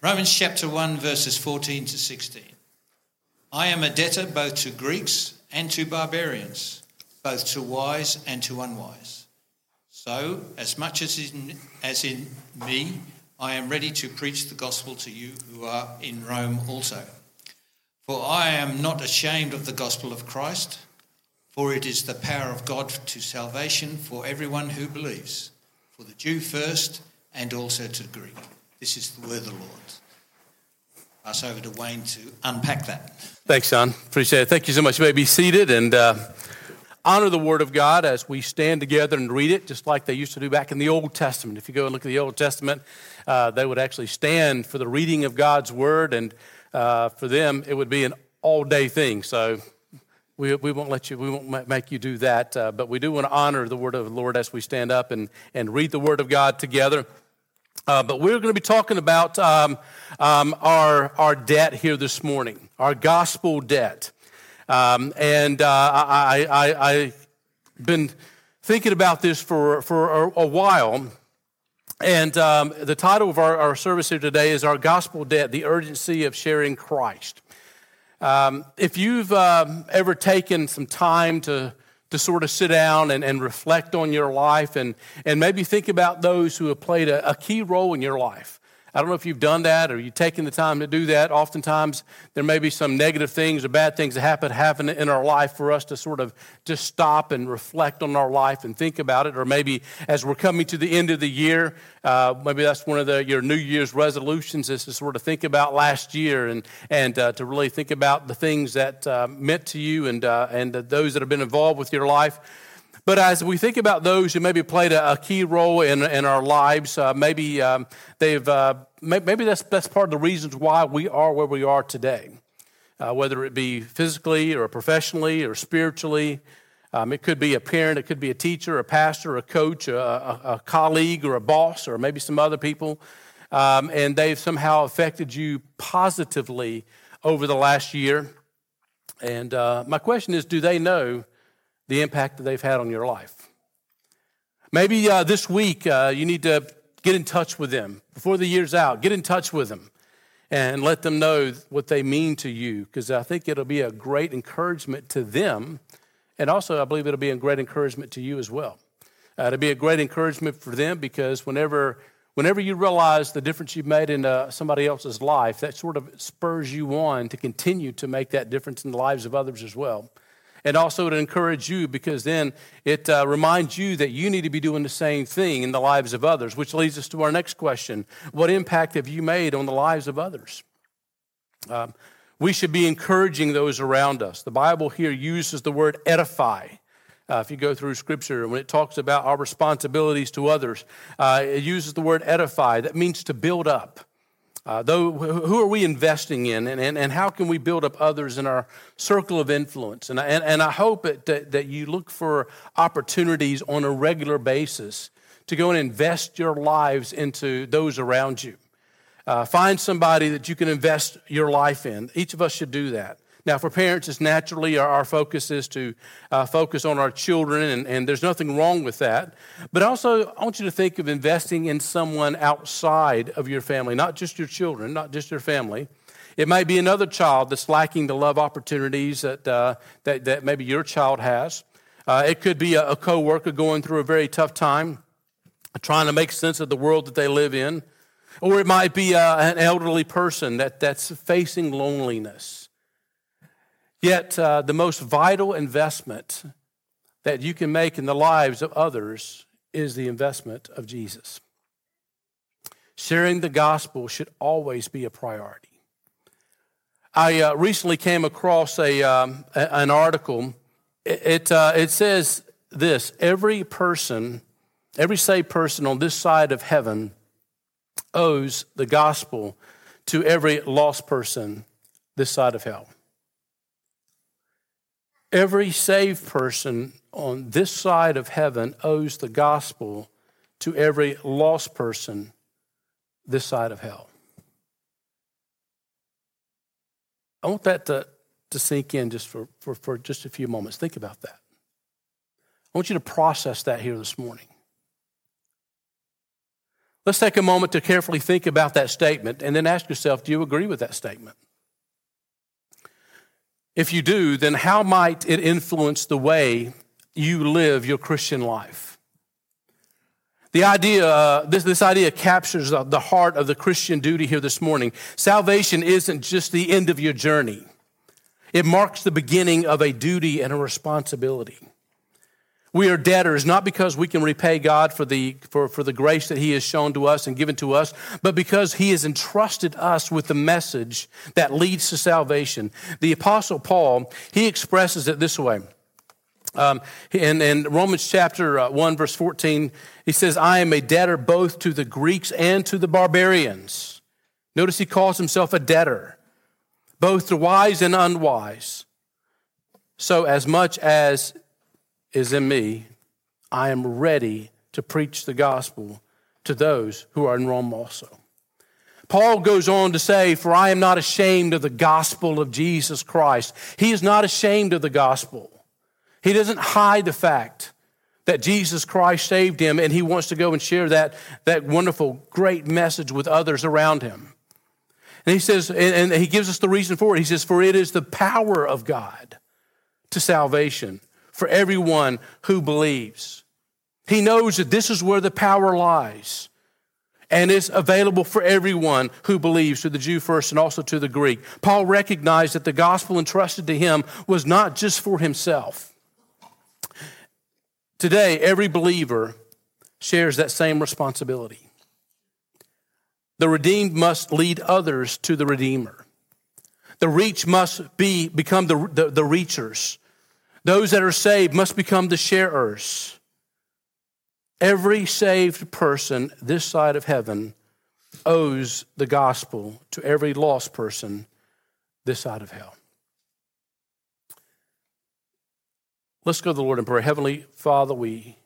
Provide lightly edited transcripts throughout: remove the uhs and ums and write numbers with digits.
Romans chapter 1, verses 14 to 16. I am a debtor both to Greeks and to barbarians, both to wise and to unwise. So, as much as in me, I am ready to preach the gospel to you who are in Rome also. For I am not ashamed of the gospel of Christ, for it is the power of God to salvation for everyone who believes, for the Jew first and also to the Greek. This is the word of the Lord. Pass over to Wayne to unpack that. Thanks, John. Appreciate it. Thank you so much. You may be seated and honor the Word of God as we stand together and read it, just like they used to do back in the Old Testament. If you go and look at the Old Testament, they would actually stand for the reading of God's Word, and for them, it would be an all-day thing. So we won't make you do that, but we do want to honor the Word of the Lord as we stand up and read the Word of God together. But we're going to be talking about our debt here this morning, our gospel debt. I've been thinking about this for a while. And the title of our service here today is Our Gospel Debt, the Urgency of Sharing Christ. If you've ever taken some time to sort of sit down and reflect on your life and maybe think about those who have played a key role in your life. I don't know if you've done that or you've taken the time to do that. Oftentimes, there may be some negative things or bad things that happen in our life for us to sort of just stop and reflect on our life and think about it. Or maybe as we're coming to the end of the year, maybe that's one of your New Year's resolutions is to sort of think about last year and to really think about the things that meant to you and those that have been involved with your life. But as we think about those who maybe played a key role in our lives, maybe that's part of the reasons why we are where we are today, whether it be physically or professionally or spiritually. It could be a parent, it could be a teacher, a pastor, a coach, a colleague, or a boss, or maybe some other people, and they've somehow affected you positively over the last year. And my question is, do they know the impact that they've had on your life? Maybe this week you need to get in touch with them. Before the year's out, get in touch with them and let them know what they mean to you, because I think it'll be a great encouragement to them, and also I believe it'll be a great encouragement to you as well. It'll be a great encouragement for them because whenever you realize the difference you've made in somebody else's life, that sort of spurs you on to continue to make that difference in the lives of others as well. And also to encourage you because then it reminds you that you need to be doing the same thing in the lives of others, which leads us to our next question. What impact have you made on the lives of others? We should be encouraging those around us. The Bible here uses the word edify. If you go through Scripture, when it talks about our responsibilities to others, it uses the word edify. That means to build up. Who are we investing in, and how can we build up others in our circle of influence? And I hope that you look for opportunities on a regular basis to go and invest your lives into those around you. Find somebody that you can invest your life in. Each of us should do that. Now, for parents, it's naturally our focus is to focus on our children, and there's nothing wrong with that. But also, I want you to think of investing in someone outside of your family, not just your children, not just your family. It might be another child that's lacking the love opportunities that maybe your child has. It could be a coworker going through a very tough time, trying to make sense of the world that they live in. Or it might be an elderly person that's facing loneliness. Yet, the most vital investment that you can make in the lives of others is the investment of Jesus. Sharing the gospel should always be a priority. I recently came across an article. It says this: every saved person on this side of heaven owes the gospel to every lost person this side of hell. Every saved person on this side of heaven owes the gospel to every lost person this side of hell. I want that to sink in just for just a few moments. Think about that. I want you to process that here this morning. Let's take a moment to carefully think about that statement and then ask yourself, do you agree with that statement? If you do, then how might it influence the way you live your Christian life? The idea, this idea captures the heart of the Christian duty here this morning. Salvation isn't just the end of your journey. It marks the beginning of a duty and a responsibility. We are debtors, not because we can repay God for the grace that he has shown to us and given to us, but because he has entrusted us with the message that leads to salvation. The Apostle Paul, he expresses it this way. In Romans chapter 1, verse 14, he says, I am a debtor both to the Greeks and to the barbarians. Notice he calls himself a debtor, both to wise and unwise. So as much as is in me, I am ready to preach the gospel to those who are in Rome also. Paul goes on to say, for I am not ashamed of the gospel of Jesus Christ. He is not ashamed of the gospel. He doesn't hide the fact that Jesus Christ saved him, and he wants to go and share that wonderful, great message with others around him. And he says, and he gives us the reason for it. He says, for it is the power of God to salvation for everyone who believes. He knows that this is where the power lies, and it's available for everyone who believes, to the Jew first and also to the Greek. Paul recognized that the gospel entrusted to him was not just for himself. Today, every believer shares that same responsibility. The redeemed must lead others to the Redeemer. The reach must become the reachers. Those that are saved must become the sharers. Every saved person this side of heaven owes the gospel to every lost person this side of hell. Let's go to the Lord in prayer. Heavenly Father,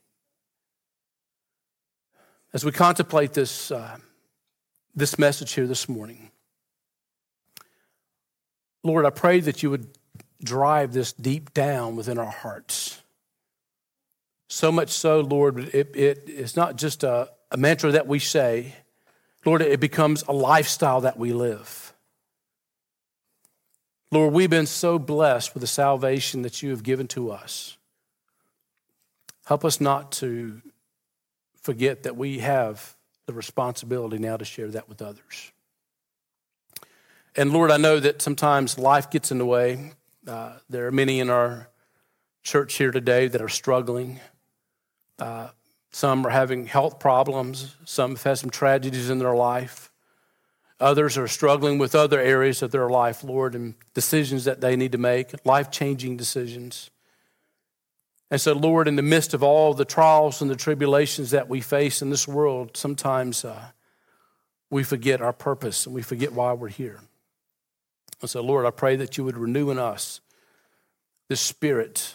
as we contemplate this message here this morning, Lord, I pray that you would drive this deep down within our hearts. So much so, Lord, it's not just a mantra that we say. Lord, it becomes a lifestyle that we live. Lord, we've been so blessed with the salvation that you have given to us. Help us not to forget that we have the responsibility now to share that with others. And Lord, I know that sometimes life gets in the way. There are many in our church here today that are struggling. Some are having health problems. Some have had some tragedies in their life. Others are struggling with other areas of their life, Lord, and decisions that they need to make, life-changing decisions. And so, Lord, in the midst of all the trials and the tribulations that we face in this world, sometimes we forget our purpose and we forget why we're here. And so, Lord, I pray that you would renew in us this spirit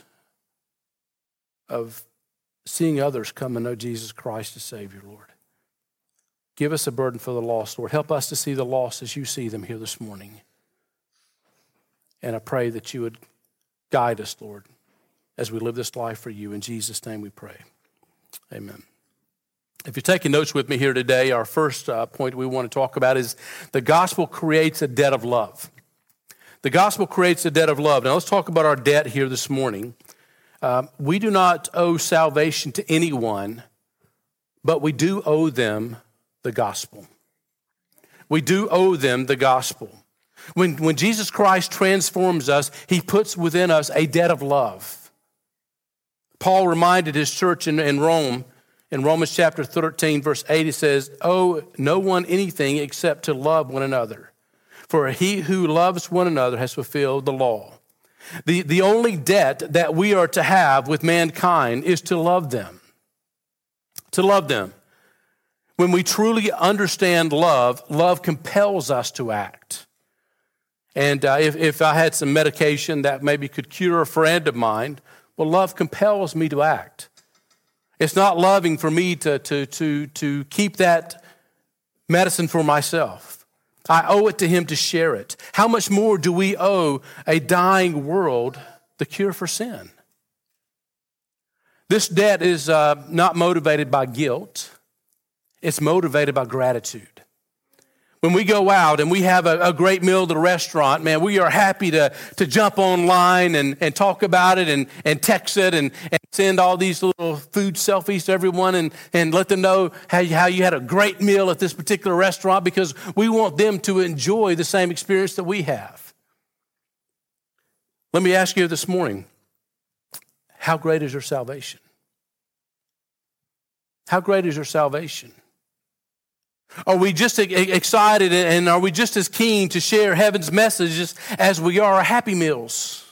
of seeing others come and know Jesus Christ as Savior, Lord. Give us a burden for the lost, Lord. Help us to see the lost as you see them here this morning. And I pray that you would guide us, Lord, as we live this life for you. In Jesus' name we pray. Amen. If you're taking notes with me here today, our first point we want to talk about is the gospel creates a debt of love. The gospel creates a debt of love. Now let's talk about our debt here this morning. We do not owe salvation to anyone, but we do owe them the gospel. We do owe them the gospel. When Jesus Christ transforms us, he puts within us a debt of love. Paul reminded his church in Rome, in Romans chapter 13, verse 8, it says, owe no one anything except to love one another. For he who loves one another has fulfilled the law. The only debt that we are to have with mankind is to love them. To love them. When we truly understand love, love compels us to act. And if I had some medication that maybe could cure a friend of mine, well, love compels me to act. It's not loving for me to keep that medicine for myself. I owe it to him to share it. How much more do we owe a dying world the cure for sin? This debt is not motivated by guilt. It's motivated by gratitude. When we go out and we have a great meal at the restaurant, man, we are happy to jump online and talk about it and text it and send all these little food selfies to everyone and let them know how you had a great meal at this particular restaurant, because we want them to enjoy the same experience that we have. Let me ask you this morning, how great is your salvation? How great is your salvation? Are we just excited and are we just as keen to share heaven's messages as we are our Happy Meals?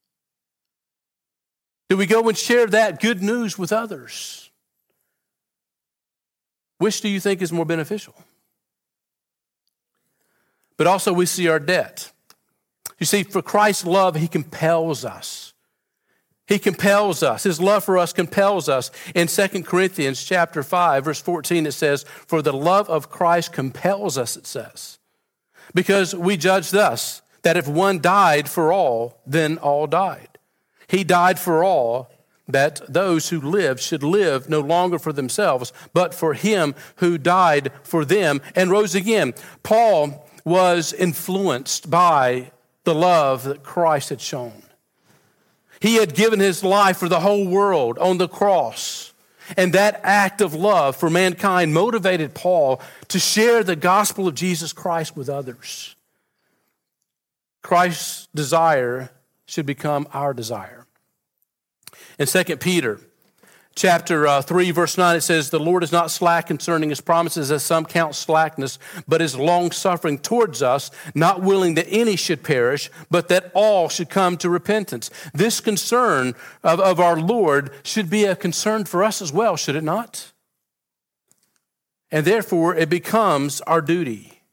Do we go and share that good news with others? Which do you think is more beneficial? But also we see our debt. You see, for Christ's love, he compels us. He compels us. His love for us compels us. In 2 Corinthians chapter 5, verse 14, it says, "For the love of Christ compels us," it says, "because we judge thus, that if one died for all, then all died. He died for all, that those who live should live no longer for themselves, but for him who died for them and rose again." Paul was influenced by the love that Christ had shown. He had given his life for the whole world on the cross. And that act of love for mankind motivated Paul to share the gospel of Jesus Christ with others. Christ's desire should become our desire. In 2 Peter chapter 3, verse 9, it says, "The Lord is not slack concerning his promises, as some count slackness, but is long-suffering towards us, not willing that any should perish, but that all should come to repentance." This concern of our Lord should be a concern for us as well, should it not? And therefore, it becomes our duty.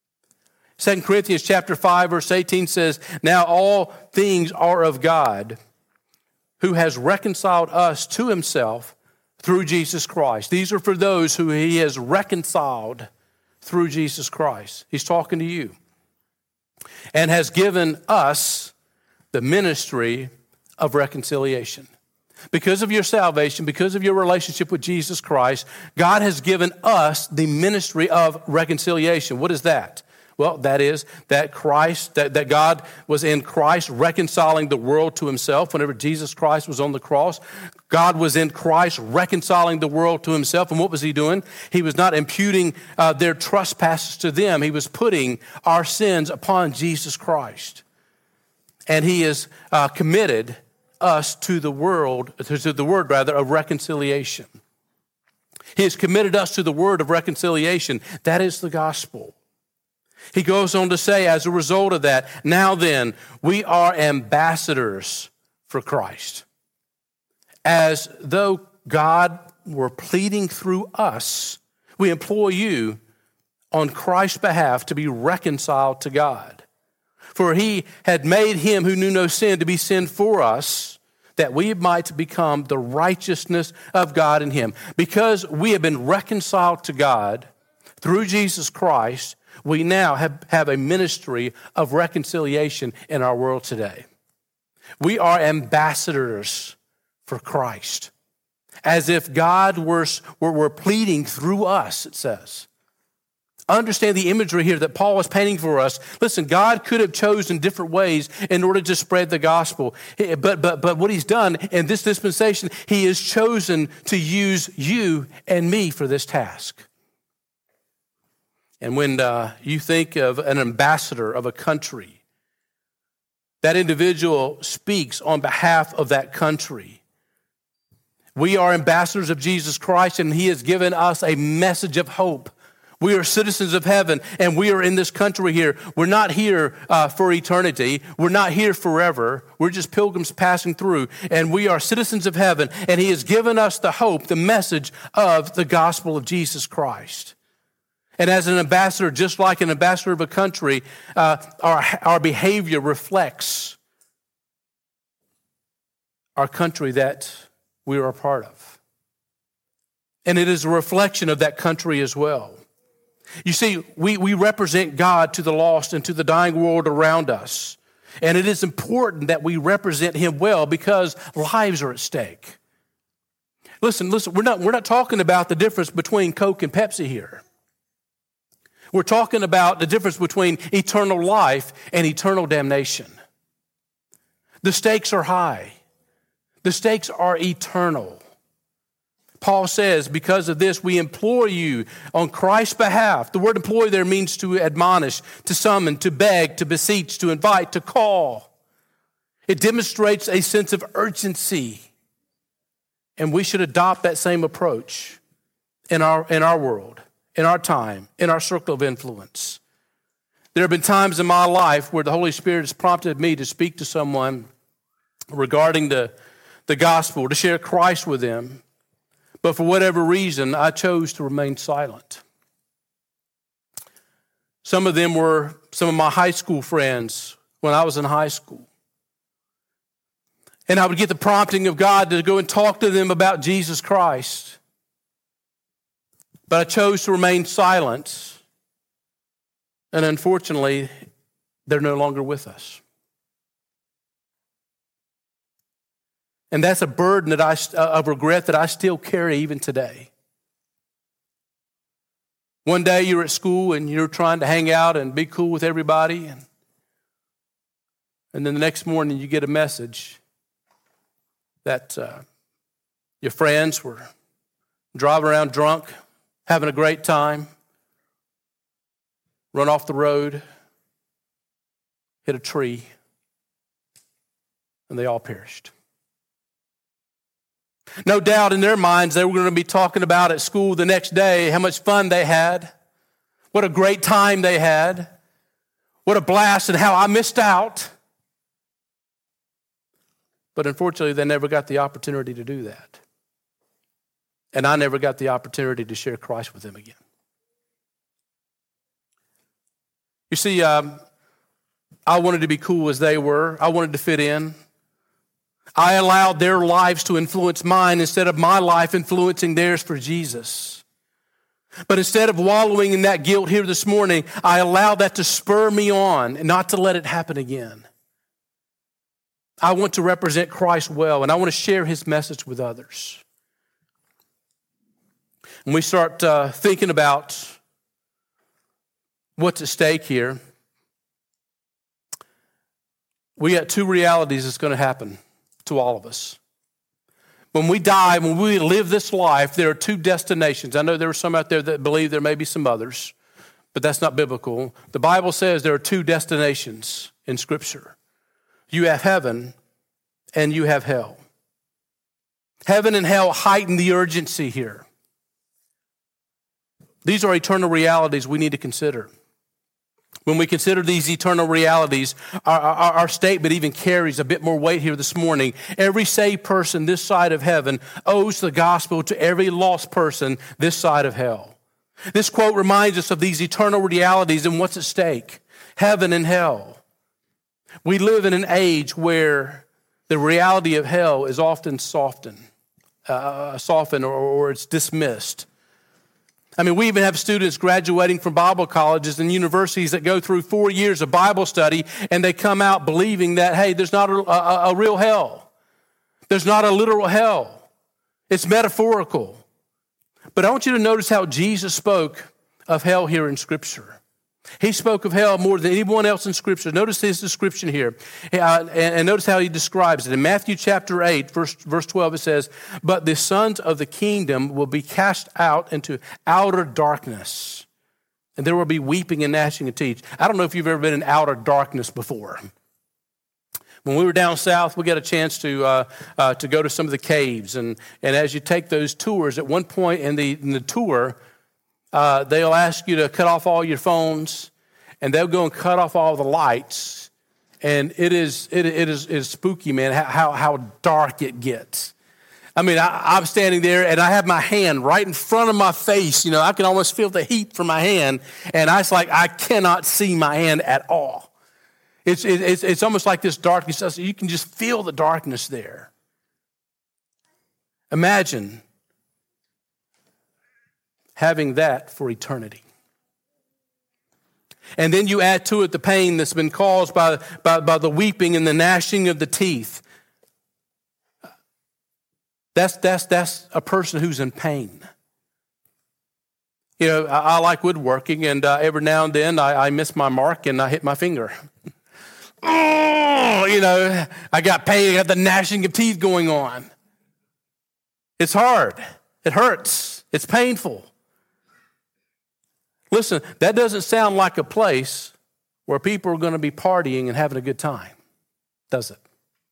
2 Corinthians chapter 5, verse 18 says, "Now all things are of God, who has reconciled us to himself through Jesus Christ." These are for those who he has reconciled through Jesus Christ. He's talking to you. "And has given us the ministry of reconciliation." Because of your salvation, because of your relationship with Jesus Christ, God has given us the ministry of reconciliation. What is that? Well, that is that that God was in Christ reconciling the world to himself. Whenever Jesus Christ was on the cross, God was in Christ reconciling the world to himself. And what was he doing? He was not imputing their trespasses to them. He was putting our sins upon Jesus Christ. And he has committed us to the word of reconciliation. He has committed us to the word of reconciliation. That is the gospel. He goes on to say, as a result of that, "Now then, we are ambassadors for Christ, as though God were pleading through us. We implore you on Christ's behalf to be reconciled to God. For he had made him who knew no sin to be sin for us, that we might become the righteousness of God in him." Because we have been reconciled to God through Jesus Christ, we now have a ministry of reconciliation in our world today. We are ambassadors for Christ, as if God were pleading through us, it says. Understand the imagery here that Paul is painting for us. Listen, God could have chosen different ways in order to spread the gospel. But what he's done in this dispensation, he has chosen to use you and me for this task. And when you think of an ambassador of a country, that individual speaks on behalf of that country. We are ambassadors of Jesus Christ, and he has given us a message of hope. We are citizens of heaven, and we are in this country here. We're not here for eternity. We're not here forever. We're just pilgrims passing through, and we are citizens of heaven, and he has given us the hope, the message of the gospel of Jesus Christ. And as an ambassador, just like an ambassador of a country, our behavior reflects our country that we are a part of. And it is a reflection of that country as well. You see, we represent God to the lost and to the dying world around us. And it is important that we represent him well, because lives are at stake. Listen, we're not talking about the difference between Coke and Pepsi here. We're talking about the difference between eternal life and eternal damnation. The stakes are high. The stakes are eternal. Paul says, because of this, we implore you on Christ's behalf. The word employ there means to admonish, to summon, to beg, to beseech, to invite, to call. It demonstrates a sense of urgency. And we should adopt that same approach in our world, in our time, in our circle of influence. There have been times in my life where the Holy Spirit has prompted me to speak to someone regarding the gospel, to share Christ with them. But for whatever reason, I chose to remain silent. Some of them were some of my high school friends when I was in high school. And I would get the prompting of God to go and talk to them about Jesus Christ. But I chose to remain silent. And unfortunately, they're no longer with us. And that's a burden of regret that I still carry even today. One day you're at school and you're trying to hang out and be cool with everybody. And then the next morning you get a message that your friends were driving around drunk, having a great time, run off the road, hit a tree, and they all perished. No doubt in their minds they were going to be talking about at school the next day how much fun they had, what a great time they had, what a blast, and how I missed out. But unfortunately, they never got the opportunity to do that. And I never got the opportunity to share Christ with them again. You see, I wanted to be cool as they were. I wanted to fit in. I allowed their lives to influence mine instead of my life influencing theirs for Jesus. But instead of wallowing in that guilt here this morning, I allowed that to spur me on and not to let it happen again. I want to represent Christ well, and I want to share his message with others. When we start thinking about what's at stake here, we got two realities that's going to happen to all of us. When we die, when we live this life, there are two destinations. I know there are some out there that believe there may be some others, but that's not biblical. The Bible says there are two destinations in Scripture. You have heaven and you have hell. Heaven and hell heighten the urgency here. These are eternal realities we need to consider. When we consider these eternal realities, our statement even carries a bit more weight here this morning. Every saved person this side of heaven owes the gospel to every lost person this side of hell. This quote reminds us of these eternal realities and what's at stake. Heaven and hell. We live in an age where the reality of hell is often softened or it's dismissed. I mean, we even have students graduating from Bible colleges and universities that go through 4 years of Bible study, and they come out believing that, hey, there's not a real hell. There's not a literal hell. It's metaphorical. But I want you to notice how Jesus spoke of hell here in Scripture. He spoke of hell more than anyone else in Scripture. Notice his description here. And notice how he describes it. In Matthew chapter 8, verse 12, it says, "But the sons of the kingdom will be cast out into outer darkness, and there will be weeping and gnashing of teeth." I don't know if you've ever been in outer darkness before. When we were down south, we got a chance to go to some of the caves. And as you take those tours, at one point in the tour, they'll ask you to cut off all your phones, and they'll go and cut off all the lights. And it is spooky, man, how dark it gets. I mean, I'm standing there, and I have my hand right in front of my face. You know, I can almost feel the heat from my hand, and I cannot see my hand at all. It's almost like this darkness. You can just feel the darkness there. Imagine having that for eternity. And then you add to it the pain that's been caused by the weeping and the gnashing of the teeth. That's a person who's in pain. You know, I like woodworking, and every now and then I miss my mark and I hit my finger. Oh, you know, I got pain, I got the gnashing of teeth going on. It's hard. It hurts. It's painful. Listen, that doesn't sound like a place where people are going to be partying and having a good time, does it?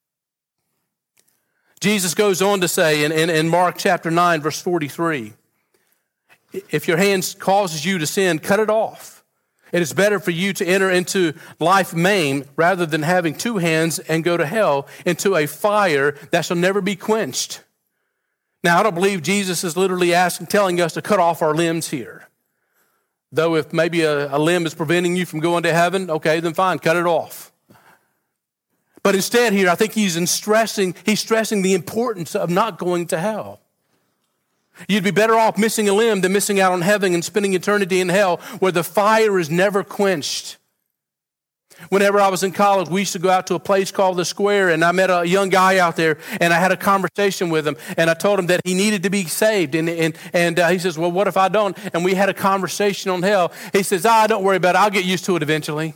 Jesus goes on to say in Mark chapter 9, verse 43, if your hand causes you to sin, cut it off. It is better for you to enter into life maimed rather than having two hands and go to hell, into a fire that shall never be quenched. Now, I don't believe Jesus is literally telling us to cut off our limbs here. Though if maybe a limb is preventing you from going to heaven, okay, then fine, cut it off. But instead here, I think he's stressing the importance of not going to hell. You'd be better off missing a limb than missing out on heaven and spending eternity in hell where the fire is never quenched. Whenever I was in college, we used to go out to a place called The Square, and I met a young guy out there, and I had a conversation with him, and I told him that he needed to be saved, and he says, well, what if I don't? And we had a conversation on hell. He says, don't worry about it. I'll get used to it eventually.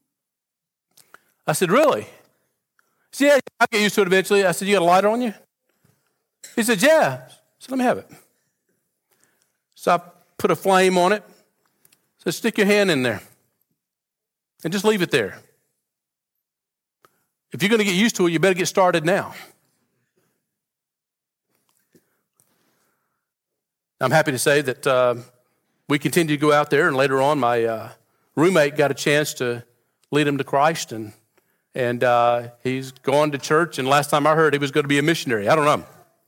I said, really? He said, yeah, I'll get used to it eventually. I said, you got a lighter on you? He said, yeah. I said, let me have it. So I put a flame on it. So stick your hand in there. And just leave it there. If you're going to get used to it, you better get started now. I'm happy to say that we continue to go out there, and later on my roommate got a chance to lead him to Christ, and he's gone to church, and last time I heard he was going to be a missionary. I don't know.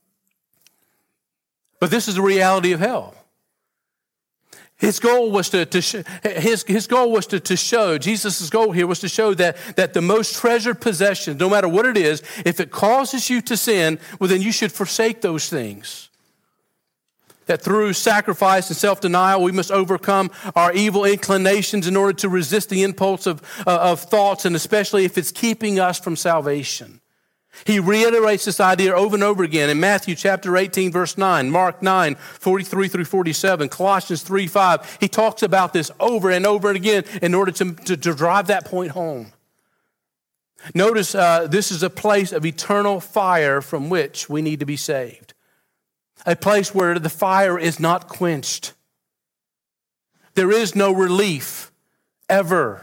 But this is the reality of hell. His goal was his goal was to show, Jesus' goal here was to show that the most treasured possession, no matter what it is, if it causes you to sin, well, then you should forsake those things. That through sacrifice and self-denial, we must overcome our evil inclinations in order to resist the impulse of thoughts, and especially if it's keeping us from salvation. He reiterates this idea over and over again in Matthew chapter 18, verse 9, Mark 9, 43 through 47, Colossians 3, 5. He talks about this over and over again in order to drive that point home. Notice this is a place of eternal fire from which we need to be saved. A place where the fire is not quenched. There is no relief ever.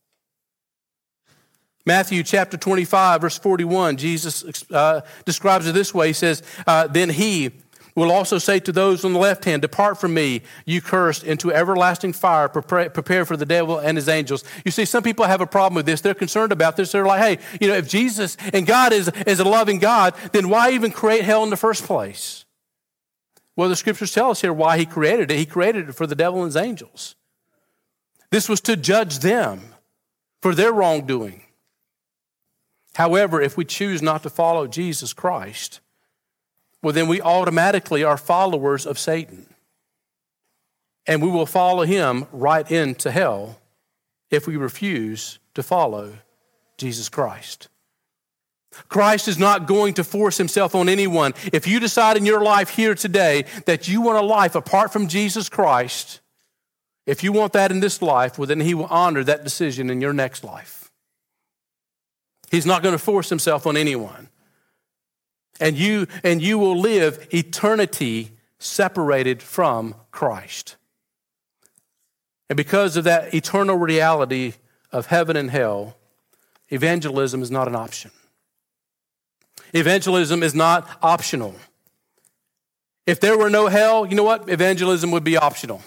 Matthew chapter 25, verse 41, Jesus describes it this way. He says, then he will also say to those on the left hand, depart from me, you cursed, into everlasting fire, prepare for the devil and his angels. You see, some people have a problem with this. They're concerned about this. They're like, hey, if Jesus and God is a loving God, then why even create hell in the first place? Well, the scriptures tell us here why he created it. He created it for the devil and his angels. This was to judge them for their wrongdoing. However, if we choose not to follow Jesus Christ, well, then we automatically are followers of Satan. And we will follow him right into hell if we refuse to follow Jesus Christ. Christ is not going to force himself on anyone. If you decide in your life here today that you want a life apart from Jesus Christ, if you want that in this life, well, then he will honor that decision in your next life. He's not going to force himself on anyone. And you will live eternity separated from Christ. And because of that eternal reality of heaven and hell, evangelism is not an option. Evangelism is not optional. If there were no hell, you know what? Evangelism would be optional.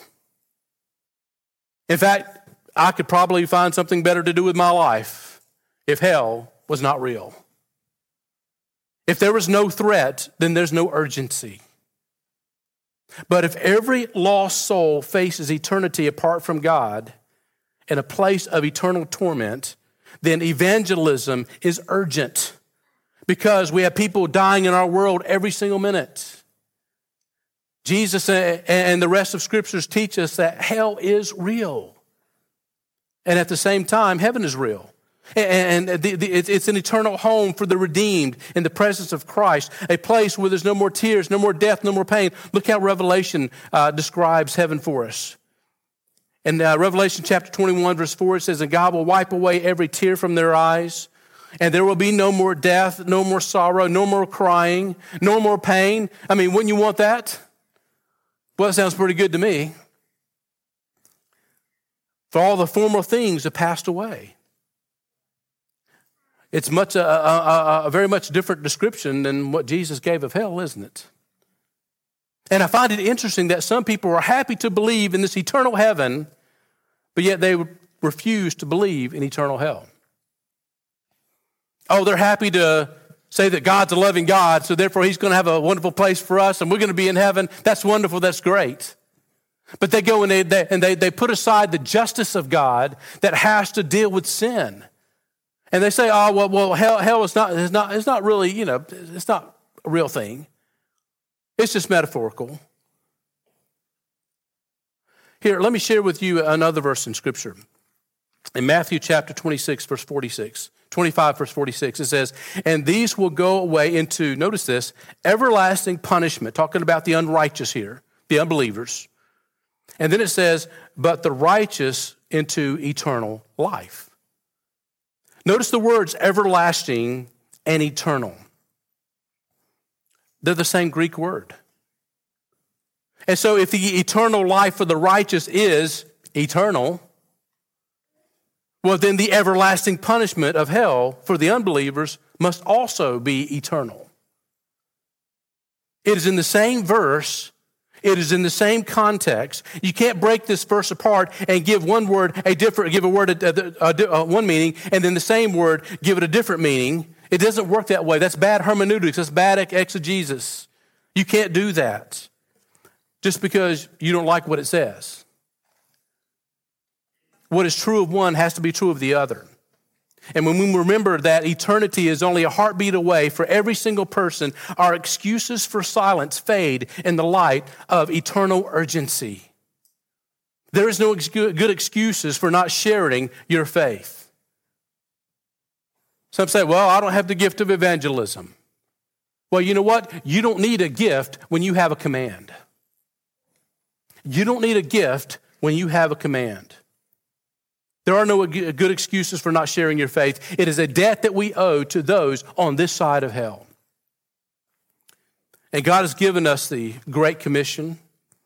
In fact, I could probably find something better to do with my life if hell was not real. If there was no threat, then there's no urgency. But if every lost soul faces eternity apart from God in a place of eternal torment, then evangelism is urgent because we have people dying in our world every single minute. Jesus and the rest of scriptures teach us that hell is real. And at the same time, heaven is real. And it's an eternal home for the redeemed in the presence of Christ, a place where there's no more tears, no more death, no more pain. Look how Revelation describes heaven for us. In Revelation chapter 21, verse 4, it says, and God will wipe away every tear from their eyes, and there will be no more death, no more sorrow, no more crying, no more pain. I mean, wouldn't you want that? Well, that sounds pretty good to me. For all the former things have passed away. It's much a very much different description than what Jesus gave of hell, isn't it? And I find it interesting that some people are happy to believe in this eternal heaven, but yet they refuse to believe in eternal hell. Oh, they're happy to say that God's a loving God, so therefore he's going to have a wonderful place for us and we're going to be in heaven. That's wonderful, that's great. But they go and they put aside the justice of God that has to deal with sin. And they say, oh, well, hell is not really, it's not a real thing. It's just metaphorical. Here, let me share with you another verse in Scripture. In Matthew chapter 26, verse 46, 25, verse 46, it says, and these will go away into, notice this, everlasting punishment, talking about the unrighteous here, the unbelievers. And then it says, but the righteous into eternal life. Notice the words everlasting and eternal. They're the same Greek word. And so if the eternal life for the righteous is eternal, well, then the everlasting punishment of hell for the unbelievers must also be eternal. It is in the same verse. It is in the same context. You can't break this verse apart and give one word one meaning, and then the same word give it a different meaning. It doesn't work that way. That's bad hermeneutics. That's bad exegesis. You can't do that just because you don't like what it says. What is true of one has to be true of the other. And when we remember that eternity is only a heartbeat away for every single person, our excuses for silence fade in the light of eternal urgency. There is no good excuses for not sharing your faith. Some say, well, I don't have the gift of evangelism. Well, you know what? You don't need a gift when you have a command. You don't need a gift when you have a command. There are no good excuses for not sharing your faith. It is a debt that we owe to those on this side of hell. And God has given us the Great Commission.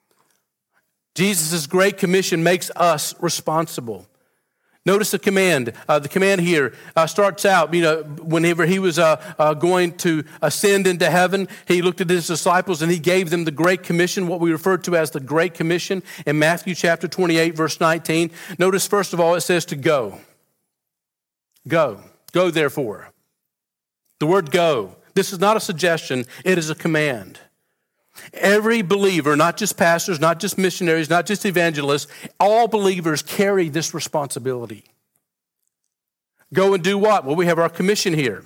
Jesus' Great Commission makes us responsible. Notice the command. The command here starts out, whenever he was going to ascend into heaven, he looked at his disciples and he gave them the Great Commission, what we refer to as the Great Commission in Matthew chapter 28, verse 19. Notice, first of all, it says to go. Go. Go, therefore. The word go. This is not a suggestion. It is a command. Every believer, not just pastors, not just missionaries, not just evangelists, all believers carry this responsibility. Go and do what? Well, we have our commission here.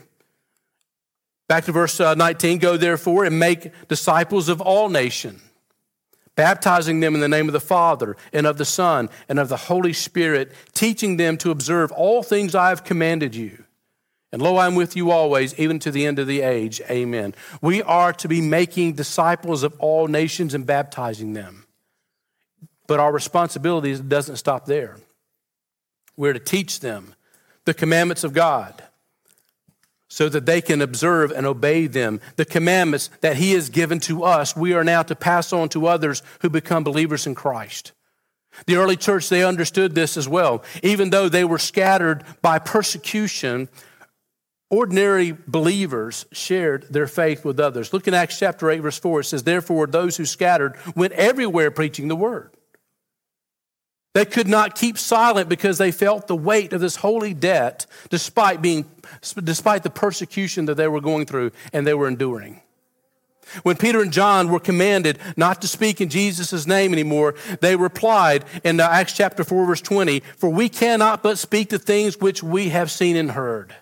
Back to verse 19, go therefore and make disciples of all nations, baptizing them in the name of the Father and of the Son and of the Holy Spirit, teaching them to observe all things I have commanded you. And lo, I'm with you always, even to the end of the age. Amen. We are to be making disciples of all nations and baptizing them. But our responsibility doesn't stop there. We're to teach them the commandments of God so that they can observe and obey them. The commandments that He has given to us, we are now to pass on to others who become believers in Christ. The early church, they understood this as well. Even though they were scattered by persecution, ordinary believers shared their faith with others. Look in Acts chapter 8, verse 4. It says, therefore, those who scattered went everywhere preaching the word. They could not keep silent because they felt the weight of this holy debt despite the persecution that they were going through and they were enduring. When Peter and John were commanded not to speak in Jesus' name anymore, they replied in Acts chapter 4, verse 20, for we cannot but speak the things which we have seen and heard.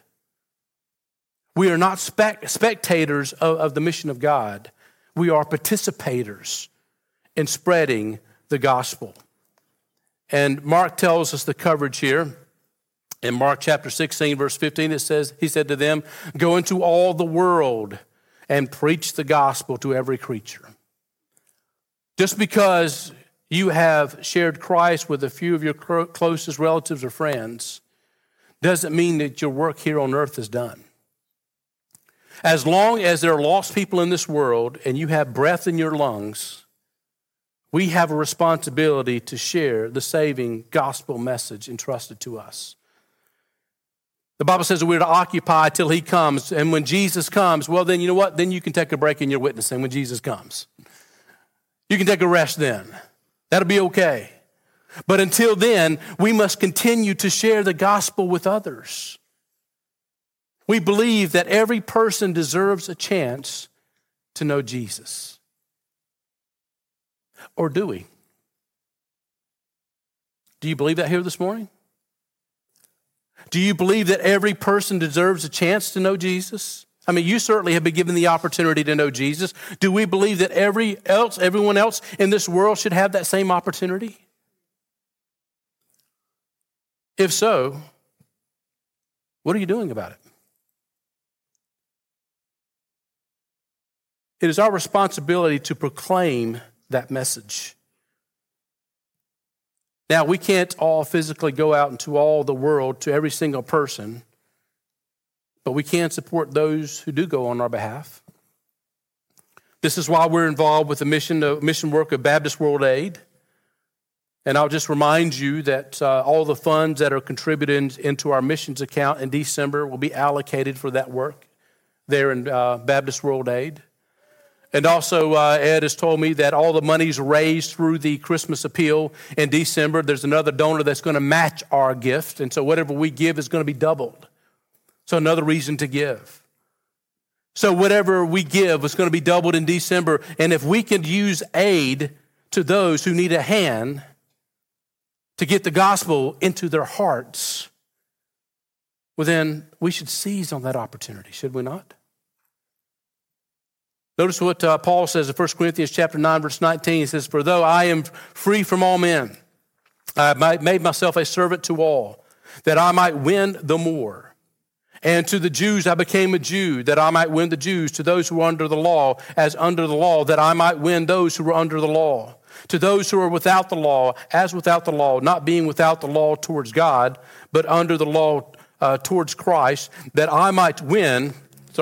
We are not spectators of the mission of God. We are participators in spreading the gospel. And Mark tells us the coverage here. In Mark chapter 16, verse 15, it says, he said to them, "Go into all the world and preach the gospel to every creature." Just because you have shared Christ with a few of your closest relatives or friends doesn't mean that your work here on earth is done. As long as there are lost people in this world and you have breath in your lungs, we have a responsibility to share the saving gospel message entrusted to us. The Bible says that we're to occupy till he comes. And when Jesus comes, well, then you know what? Then you can take a break in your witnessing when Jesus comes. You can take a rest then. That'll be okay. But until then, we must continue to share the gospel with others. We believe that every person deserves a chance to know Jesus. Or do we? Do you believe that here this morning? Do you believe that every person deserves a chance to know Jesus? I mean, you certainly have been given the opportunity to know Jesus. Do we believe that everyone else in this world should have that same opportunity? If so, what are you doing about it? It is our responsibility to proclaim that message. Now, we can't all physically go out into all the world to every single person, but we can support those who do go on our behalf. This is why we're involved with the mission work of Baptist World Aid. And I'll just remind you that all the funds that are contributed into our missions account in December will be allocated for that work there in Baptist World Aid. And also, Ed has told me that all the money's raised through the Christmas appeal in December. There's another donor that's going to match our gift. And so whatever we give is going to be doubled. So another reason to give. So whatever we give is going to be doubled in December. And if we can use aid to those who need a hand to get the gospel into their hearts, well, then we should seize on that opportunity, should we not? Notice what Paul says in 1 Corinthians chapter 9, verse 19. He says, "For though I am free from all men, I have made myself a servant to all, that I might win the more. And to the Jews I became a Jew, that I might win the Jews. To those who are under the law, as under the law, that I might win those who are under the law. To those who are without the law, as without the law, not being without the law towards God, but under the law towards Christ, that I might win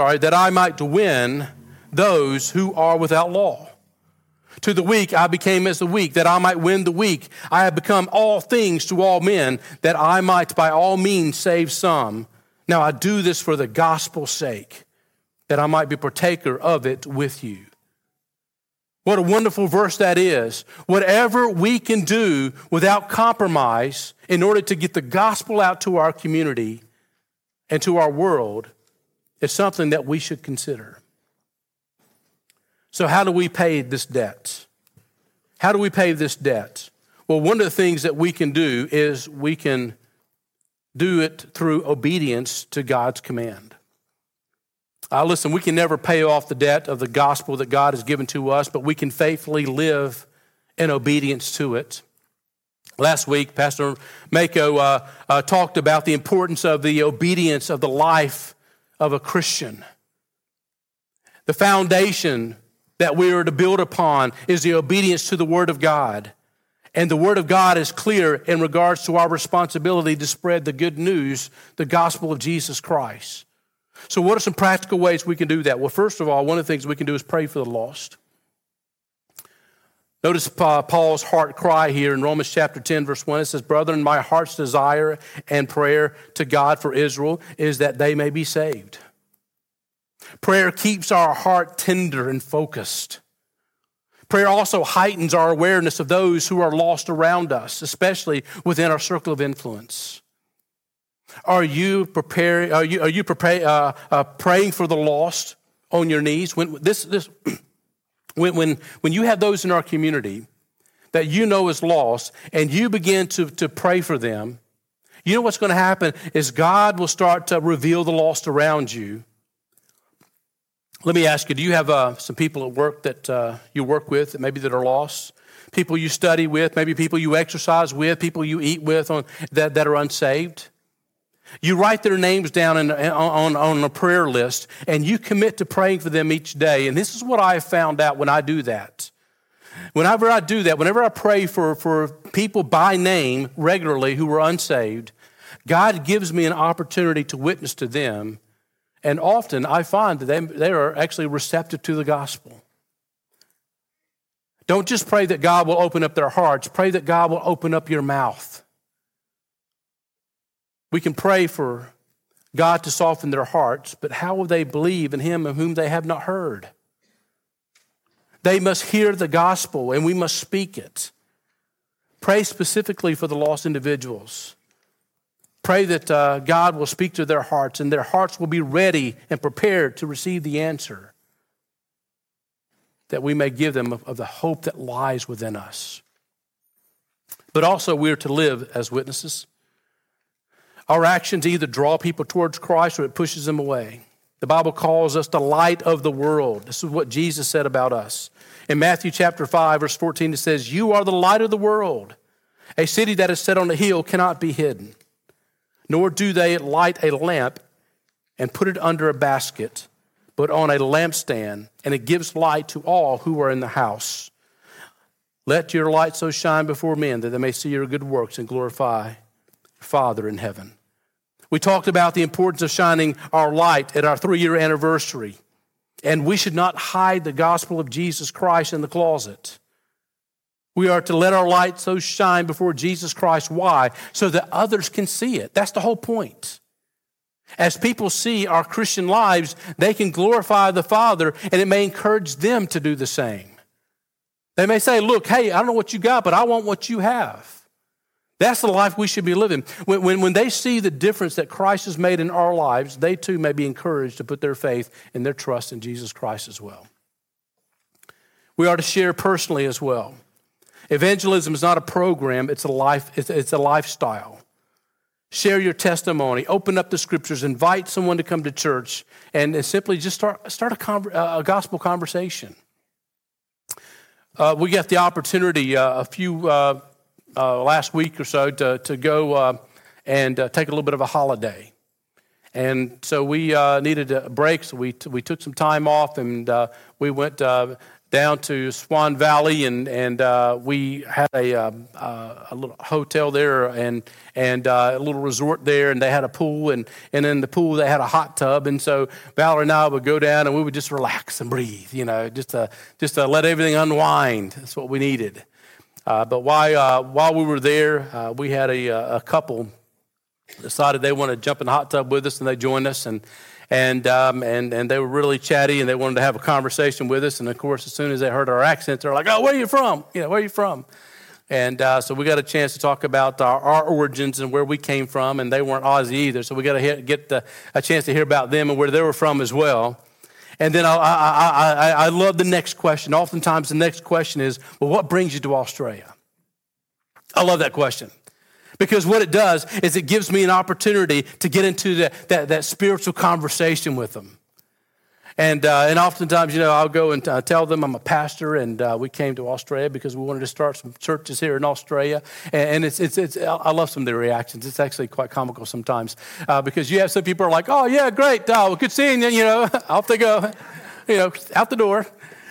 those who are without law. To the weak I became as the weak, that I might win the weak. I have become all things to all men, that I might by all means save some. Now I do this for the gospel's sake, that I might be partaker of it with you." What a wonderful verse that is. Whatever we can do without compromise in order to get the gospel out to our community and to our world is something that we should consider. So how do we pay this debt? How do we pay this debt? Well, one of the things that we can do is we can do it through obedience to God's command. Listen, we can never pay off the debt of the gospel that God has given to us, but we can faithfully live in obedience to it. Last week, Pastor Mako talked about the importance of the obedience of the life of a Christian. The foundation that we are to build upon is the obedience to the Word of God. And the Word of God is clear in regards to our responsibility to spread the good news, the gospel of Jesus Christ. So what are some practical ways we can do that? Well, first of all, one of the things we can do is pray for the lost. Notice Paul's heart cry here in Romans chapter 10, verse 1. It says, "Brethren, my heart's desire and prayer to God for Israel is that they may be saved." Prayer keeps our heart tender and focused. Prayer also heightens our awareness of those who are lost around us, especially within our circle of influence. Are you praying for the lost on your knees? When you have those in our community that you know is lost, and you begin to pray for them, you know what's going to happen is God will start to reveal the lost around you. Let me ask you, do you have some people at work that you work with that maybe that are lost? People you study with, maybe people you exercise with, people you eat with that are unsaved? You write their names down on a prayer list, and you commit to praying for them each day. And this is what I have found out when I do that. Whenever I do that, whenever I pray for people by name regularly who are unsaved, God gives me an opportunity to witness to them. And often I find that they are actually receptive to the gospel. Don't just pray that God will open up their hearts. Pray that God will open up your mouth. We can pray for God to soften their hearts, but how will they believe in him of whom they have not heard? They must hear the gospel, and we must speak it. Pray specifically for the lost individuals. Pray that God will speak to their hearts, and their hearts will be ready and prepared to receive the answer, that we may give them of the hope that lies within us. But also we are to live as witnesses. Our actions either draw people towards Christ or it pushes them away. The Bible calls us the light of the world. This is what Jesus said about us. In Matthew chapter 5, verse 14, it says, "You are the light of the world. A city that is set on a hill cannot be hidden. Nor do they light a lamp and put it under a basket, but on a lampstand, and it gives light to all who are in the house. Let your light so shine before men that they may see your good works and glorify your Father in heaven." We talked about the importance of shining our light at our 3-year anniversary. And we should not hide the gospel of Jesus Christ in the closet. We are to let our light so shine before Jesus Christ. Why? So that others can see it. That's the whole point. As people see our Christian lives, they can glorify the Father, and it may encourage them to do the same. They may say, "Look, hey, I don't know what you got, but I want what you have." That's the life we should be living. When they see the difference that Christ has made in our lives, they too may be encouraged to put their faith and their trust in Jesus Christ as well. We are to share personally as well. Evangelism is not a program, it's a life. It's a lifestyle. Share your testimony, open up the scriptures, invite someone to come to church, and simply just start a gospel conversation. We got the opportunity last week or so to go and take a little bit of a holiday. And so we needed a break, so we took some time off, and we went down to Swan Valley, and we had a little hotel there and a little resort there, and they had a pool, and in the pool they had a hot tub, and so Valerie and I would go down and we would just relax and breathe, just to let everything unwind. That's what we needed. But while we were there, we had a couple decided they wanted to jump in the hot tub with us, and they joined us, and they were really chatty, and they wanted to have a conversation with us. And of course, as soon as they heard our accents, they're like, "Oh, where are you from? Where are you from?" And so we got a chance to talk about our origins and where we came from, and they weren't Aussie either, so we got to get a chance to hear about them and where they were from as well. And then I love the next question. Oftentimes the next question is, well, what brings you to Australia? I love that question. Because what it does is it gives me an opportunity to get into that spiritual conversation with them. And oftentimes, I'll go and tell them I'm a pastor, and we came to Australia because we wanted to start some churches here in Australia. And it's I love some of their reactions. It's actually quite comical sometimes because you have some people are like, "Oh yeah, great, good seeing you." Off they go, out the door.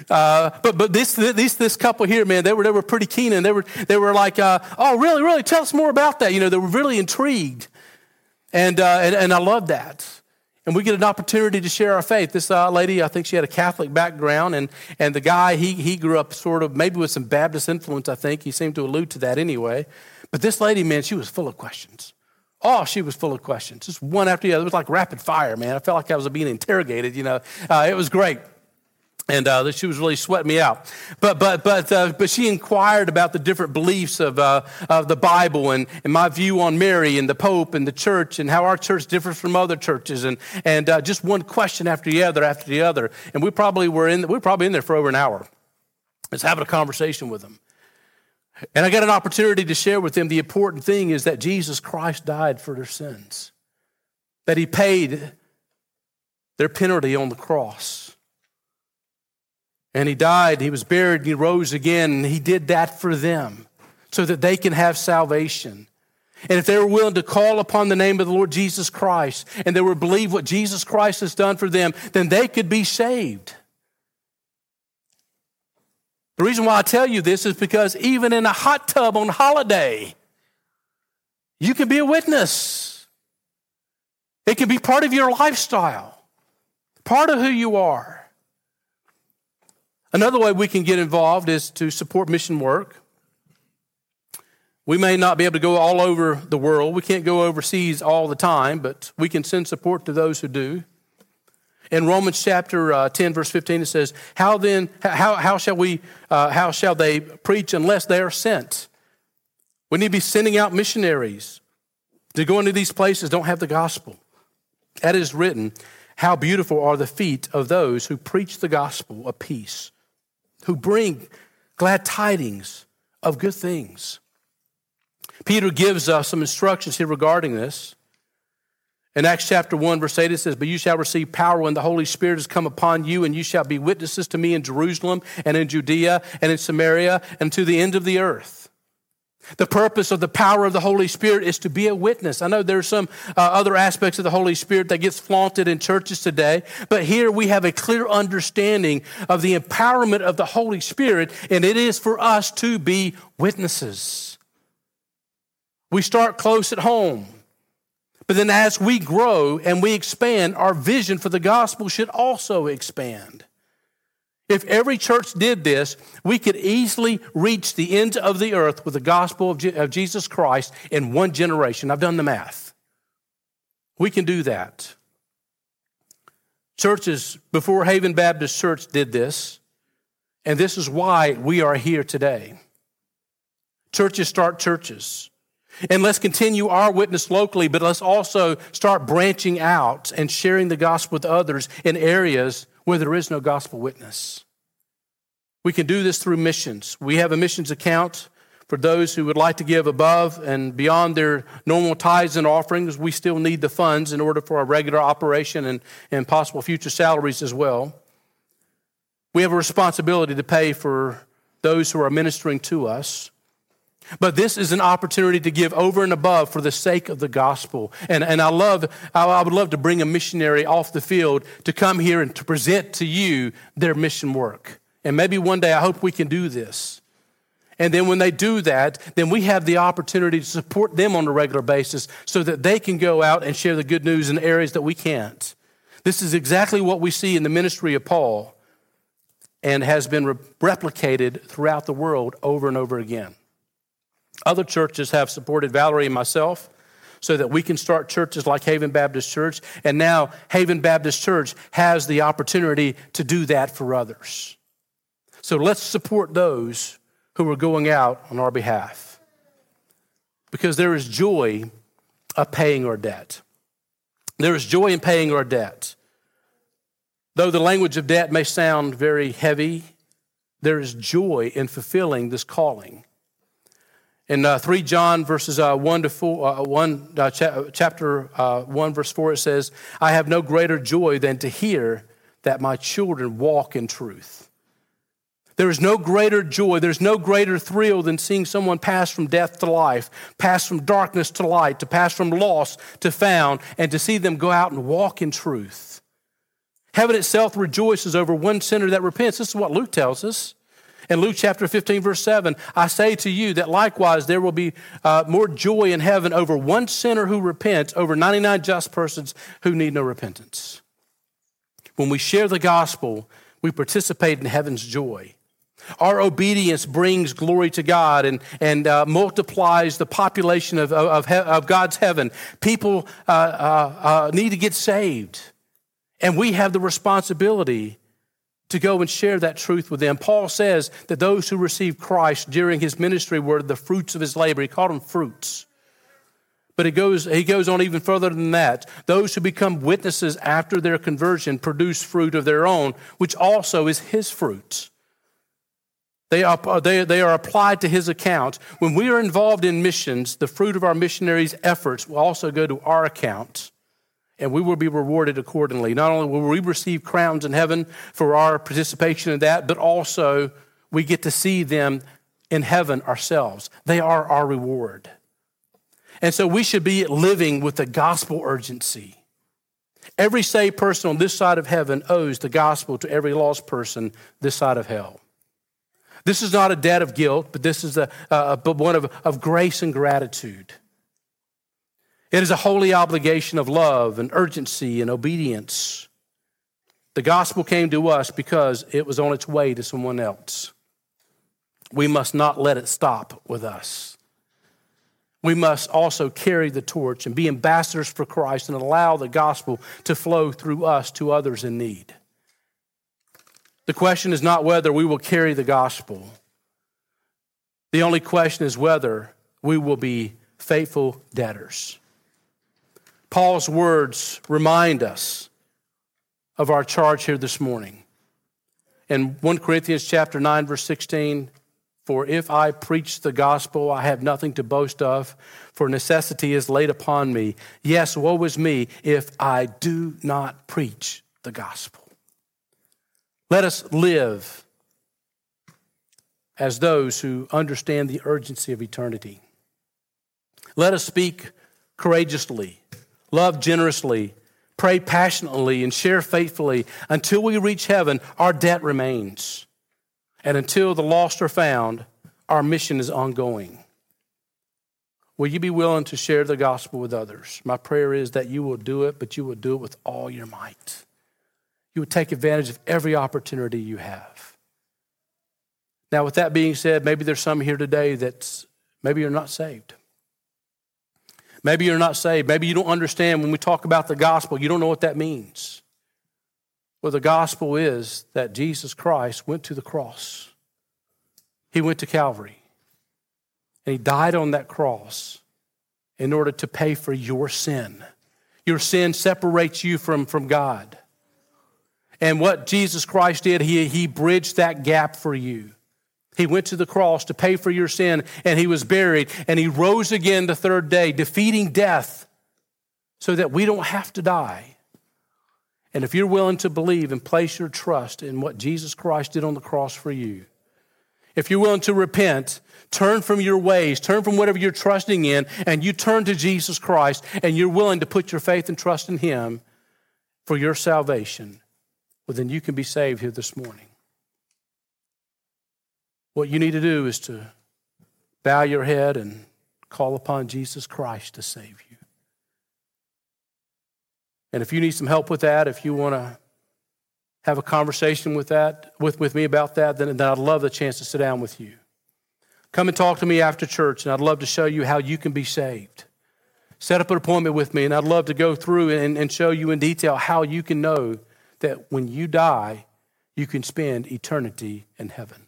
But this couple here, man, they were pretty keen, and they were like, "Oh, really, really? Tell us more about that." They were really intrigued, and I love that. And we get an opportunity to share our faith. This lady, I think she had a Catholic background, and the guy, he grew up sort of maybe with some Baptist influence, I think. He seemed to allude to that anyway. But this lady, man, she was full of questions. Oh, she was full of questions, just one after the other. It was like rapid fire, man. I felt like I was being interrogated, It was great. And she was really sweating me out, but she inquired about the different beliefs of the Bible and my view on Mary and the Pope and the church and how our church differs from other churches and just one question after the other. And we probably in there for over an hour, just having a conversation with them. And I got an opportunity to share with them the important thing is that Jesus Christ died for their sins, that He paid their penalty on the cross. And He died, He was buried, and He rose again, and He did that for them so that they can have salvation. And if they were willing to call upon the name of the Lord Jesus Christ, and they would believe what Jesus Christ has done for them, then they could be saved. The reason why I tell you this is because even in a hot tub on holiday, you can be a witness. It can be part of your lifestyle, part of who you are. Another way we can get involved is to support mission work. We may not be able to go all over the world. We can't go overseas all the time, but we can send support to those who do. In Romans chapter 10, verse 15, it says, how shall they preach unless they are sent? We need to be sending out missionaries to go into these places don't have the gospel. That is written, how beautiful are the feet of those who preach the gospel of peace, who bring glad tidings of good things. Peter gives us some instructions here regarding this. In Acts chapter 1, verse 8, it says, but you shall receive power when the Holy Spirit has come upon you, and you shall be witnesses to me in Jerusalem and in Judea and in Samaria and to the end of the earth. The purpose of the power of the Holy Spirit is to be a witness. I know there's some other aspects of the Holy Spirit that gets flaunted in churches today, but here we have a clear understanding of the empowerment of the Holy Spirit, and it is for us to be witnesses. We start close at home, but then as we grow and we expand, our vision for the gospel should also expand. If every church did this, we could easily reach the ends of the earth with the gospel of Jesus Christ in one generation. I've done the math. We can do that. Churches before Haven Baptist Church did this, and this is why we are here today. Churches start churches. And let's continue our witness locally, but let's also start branching out and sharing the gospel with others in areas where there is no gospel witness. We can do this through missions. We have a missions account for those who would like to give above and beyond their normal tithes and offerings. We still need the funds in order for our regular operation and possible future salaries as well. We have a responsibility to pay for those who are ministering to us. But this is an opportunity to give over and above for the sake of the gospel. And I would love to bring a missionary off the field to come here and to present to you their mission work. And maybe one day I hope we can do this. And then when they do that, then we have the opportunity to support them on a regular basis so that they can go out and share the good news in areas that we can't. This is exactly what we see in the ministry of Paul and has been replicated throughout the world over and over again. Other churches have supported Valerie and myself so that we can start churches like Haven Baptist Church. And now Haven Baptist Church has the opportunity to do that for others. So let's support those who are going out on our behalf, because there is joy of paying our debt. There is joy in paying our debt. Though the language of debt may sound very heavy, there is joy in fulfilling this calling. In 3 John verses 1 to 4, chapter 1 verse 4, it says, I have no greater joy than to hear that my children walk in truth. There is no greater joy, there's no greater thrill than seeing someone pass from death to life, pass from darkness to light, to pass from lost to found, and to see them go out and walk in truth. Heaven itself rejoices over one sinner that repents. This is what Luke tells us. In Luke chapter 15, verse 7, I say to you that likewise there will be more joy in heaven over one sinner who repents, over 99 just persons who need no repentance. When we share the gospel, we participate in heaven's joy. Our obedience brings glory to God and multiplies the population of God's heaven. People need to get saved, and we have the responsibility to go and share that truth with them. Paul says that those who received Christ during his ministry were the fruits of his labor. He called them fruits. But he goes on even further than that. Those who become witnesses after their conversion produce fruit of their own, which also is his fruit. They are applied to his account. When we are involved in missions, the fruit of our missionaries' efforts will also go to our account, and we will be rewarded accordingly. Not only will we receive crowns in heaven for our participation in that, but also we get to see them in heaven ourselves. They are our reward. And so we should be living with the gospel urgency. Every saved person on this side of heaven owes the gospel to every lost person this side of hell. This is not a debt of guilt, but this is one of grace and gratitude. It is a holy obligation of love and urgency and obedience. The gospel came to us because it was on its way to someone else. We must not let it stop with us. We must also carry the torch and be ambassadors for Christ and allow the gospel to flow through us to others in need. The question is not whether we will carry the gospel. The only question is whether we will be faithful debtors. Paul's words remind us of our charge here this morning. In 1 Corinthians chapter 9, verse 16, for if I preach the gospel, I have nothing to boast of, for necessity is laid upon me. Yes, woe is me if I do not preach the gospel. Let us live as those who understand the urgency of eternity. Let us speak courageously, love generously, pray passionately, and share faithfully. Until we reach heaven, our debt remains. And until the lost are found, our mission is ongoing. Will you be willing to share the gospel with others? My prayer is that you will do it, but you will do it with all your might. You would take advantage of every opportunity you have. Now, with that being said, maybe there's some here today that's, maybe you're not saved. Maybe you're not saved. Maybe you don't understand when we talk about the gospel, you don't know what that means. Well, the gospel is that Jesus Christ went to the cross. He went to Calvary. And he died on that cross in order to pay for your sin. Your sin separates you from God. And what Jesus Christ did, he bridged that gap for you. He went to the cross to pay for your sin, and he was buried, and he rose again the third day, defeating death so that we don't have to die. And if you're willing to believe and place your trust in what Jesus Christ did on the cross for you, if you're willing to repent, turn from your ways, turn from whatever you're trusting in, and you turn to Jesus Christ, and you're willing to put your faith and trust in him for your salvation, well, then you can be saved here this morning. What you need to do is to bow your head and call upon Jesus Christ to save you. And if you need some help with that, if you want to have a conversation with me about that, then I'd love the chance to sit down with you. Come and talk to me after church, and I'd love to show you how you can be saved. Set up an appointment with me, and I'd love to go through and show you in detail how you can know that when you die, you can spend eternity in heaven.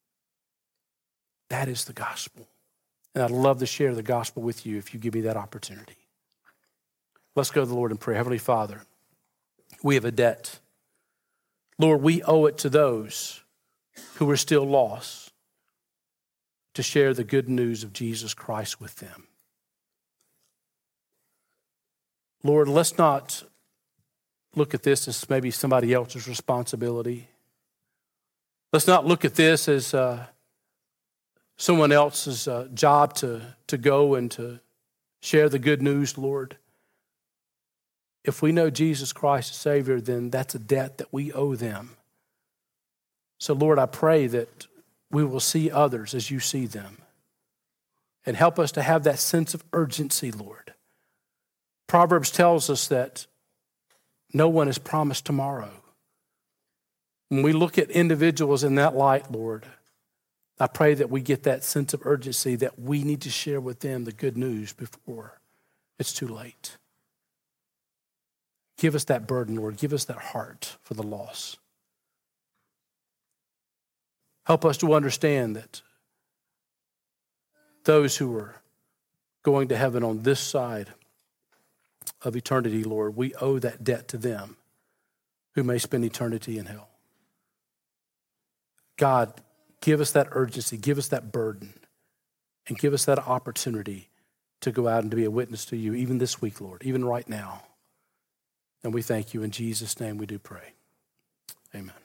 That is the gospel. And I'd love to share the gospel with you if you give me that opportunity. Let's go to the Lord in prayer. Heavenly Father, we have a debt. Lord, we owe it to those who are still lost to share the good news of Jesus Christ with them. Lord, let's not look at this as maybe somebody else's responsibility. Let's not look at this as someone else's job to go and to share the good news, Lord. If we know Jesus Christ as Savior, then that's a debt that we owe them. So, Lord, I pray that we will see others as you see them. And help us to have that sense of urgency, Lord. Proverbs tells us that no one is promised tomorrow. When we look at individuals in that light, Lord, I pray that we get that sense of urgency that we need to share with them the good news before it's too late. Give us that burden, Lord. Give us that heart for the lost. Help us to understand that those who are going to heaven on this side of eternity, Lord, we owe that debt to them who may spend eternity in hell. God, give us that urgency, give us that burden, and give us that opportunity to go out and to be a witness to you, even this week, Lord, even right now. And we thank you. In Jesus' name we do pray. Amen.